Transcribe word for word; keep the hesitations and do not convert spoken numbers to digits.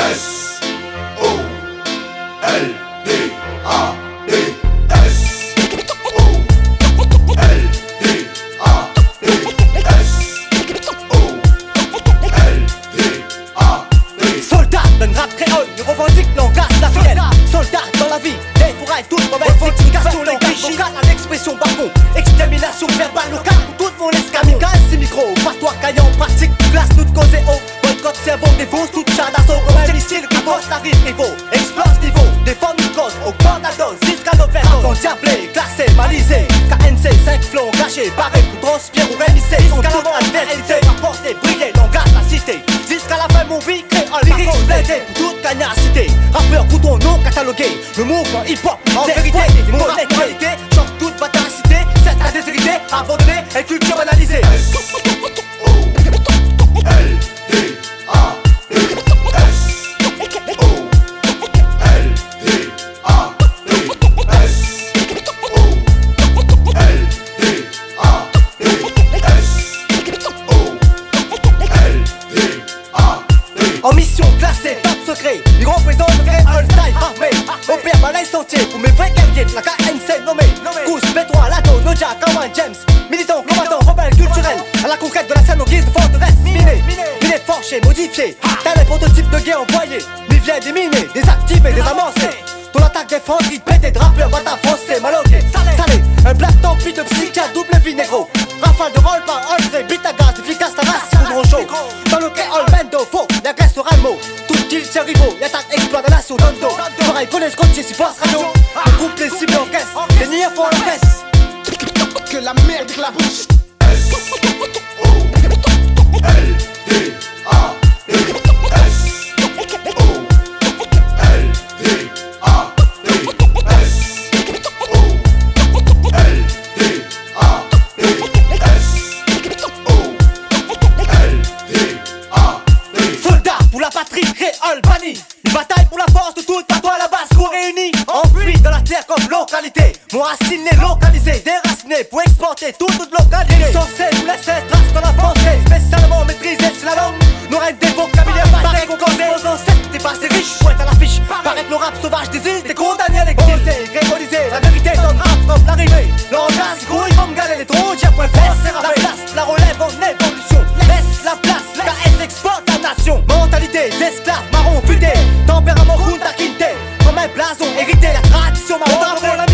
S O L D A D S O L D A D S O L D A D. Soldat d'un rap créole, il revendique langage la fienne. Soldat dans la vie, les fourrailles toutes mauvaises significations, les clichés, à l'expression barbon, extermination verbale locale pour toute mon escamine. Casse micro, patois caillant, pratique, glace nous de causer haut. Boycott cerveau, défausse, toute chat d'assaut. Comme un missile qui bosse, arrive niveau, explose niveau, défend une cause, augmente la dose, jusqu'à l'overdose. Avant diablé, classé, malisé, K N C, cinq flots cachés, paré pour transpire ou rémisser. Jusqu'à l'avant adversité, apporter, briller, langage la cité. Jusqu'à la fin mon vie, créole, lyrics blindés pour toute cagnacité. Rappeur, bouton non catalogué, le mouvement hip-hop, en vérité, mon actualité, chante toute batacité, cette à déshérité, abandonnée et culture analysée. S O L D A D S O L D A D S O L D A D S O L D A D. En mission classée, top secret, il représente le vrai all-style armé. Opère malin sentier pour mes vrais guerriers de la K N C nommé Cous, B trois, Lado, Noja, Kawan, James. Militant, combattant, rebelle culturel, à la conquête de la scène en guise de forteresse. Miné, miné forché, modifié, t'as les prototypes de guerre envoyés. Mais vient des minés, désactivés, désamorcés. Ton attaque défensive, pété de rappeurs, bata français, malogué, salé. Un black tant pis de psychiatre, double vie négro. Rafale de roll par André, bite à gaz, efficace ta race, coup de ronchon. Dans le créole, bendo, faux, y'a graisse au ramo. Tout kill, c'est rivaux, y'a ta exploit de nation, dans le dos. Pareil, connais scotché, si passe radio. On coupe les cibles en caisse, les niais font la fesse. Que la merde éclabousse. S O L D A D S O L D A D S O L D A D S O L D A D. Soldats pour la patrie, créole banni. Une bataille pour la force de toute patois à la base, qu'on réunit. Enfuis dans la terre comme localité. Mon racine est localisée, déraciné pour exporter toute toute localité. Censé nous laisser trace dans la pensée, spécialement maîtriser c'est la langue. Nos rêves des vocabulaires pareil qu'on connaît. Nos ancêtres, t'es passé riche, pointe à l'affiche. Paraît que le rap sauvage des îles, t'es condamné à l'exil. Osé, grégolisé, la vérité dans le rap comme l'arrivée. L'engage, gros, ils vont me galer les trous, j'ai point fort. La place, la relève en évolution. Laisse la place, K S exporte la nation. Mentalité, esclaves, marron, futé. Tempérament, Kunta Kinte. Comme un blason, hérité, la tradition marron.